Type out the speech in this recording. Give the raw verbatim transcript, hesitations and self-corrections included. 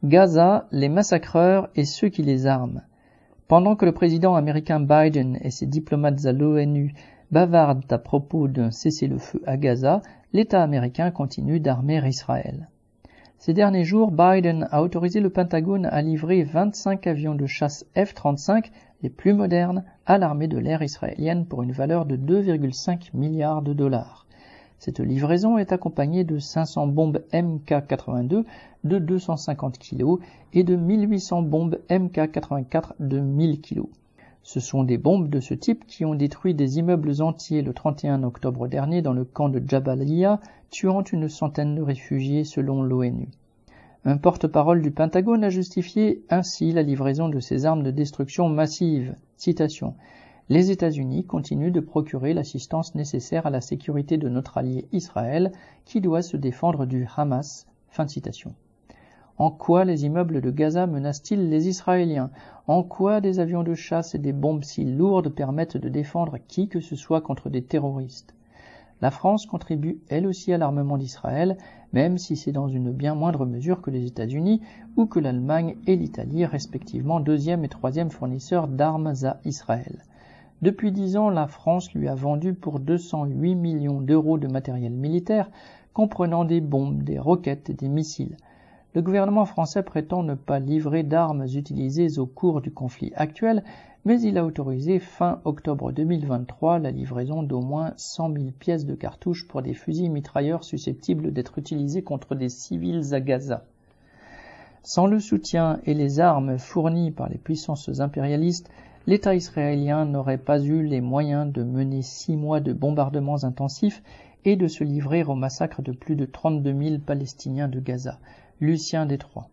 Gaza, les massacreurs et ceux qui les arment. Pendant que le président américain Biden et ses diplomates à l'ONU bavardent à propos d'un cessez-le-feu à Gaza, l'État américain continue d'armer Israël. Ces derniers jours, Biden a autorisé le Pentagone à livrer vingt-cinq avions de chasse F trente-cinq, les plus modernes, à l'armée de l'air israélienne pour une valeur de deux virgule cinq milliards de dollars. Cette livraison est accompagnée de cinq cents bombes M K quatre-vingt-deux de deux cent cinquante kilos et de mille huit cents bombes M K quatre-vingt-quatre de mille kilos. Ce sont des bombes de ce type qui ont détruit des immeubles entiers le trente et un octobre dernier dans le camp de Jabalia, tuant une centaine de réfugiés selon l'ONU. Un porte-parole du Pentagone a justifié ainsi la livraison de ces armes de destruction massive. Citation. Les États-Unis continuent de procurer l'assistance nécessaire à la sécurité de notre allié Israël, qui doit se défendre du Hamas. Fin de citation. En quoi les immeubles de Gaza menacent-ils les Israéliens? En quoi des avions de chasse et des bombes si lourdes permettent de défendre qui que ce soit contre des terroristes? La France contribue elle aussi à l'armement d'Israël, même si c'est dans une bien moindre mesure que les États-Unis ou que l'Allemagne et l'Italie, respectivement deuxième et troisième fournisseurs d'armes à Israël. Depuis dix ans, la France lui a vendu pour deux cent huit millions d'euros de matériel militaire, comprenant des bombes, des roquettes et des missiles. Le gouvernement français prétend ne pas livrer d'armes utilisées au cours du conflit actuel, mais il a autorisé fin octobre deux mille vingt-trois la livraison d'au moins cent mille pièces de cartouches pour des fusils mitrailleurs susceptibles d'être utilisés contre des civils à Gaza. Sans le soutien et les armes fournies par les puissances impérialistes, l'État israélien n'aurait pas eu les moyens de mener six mois de bombardements intensifs et de se livrer au massacre de plus de trente-deux mille Palestiniens de Gaza. Lucien Détroit.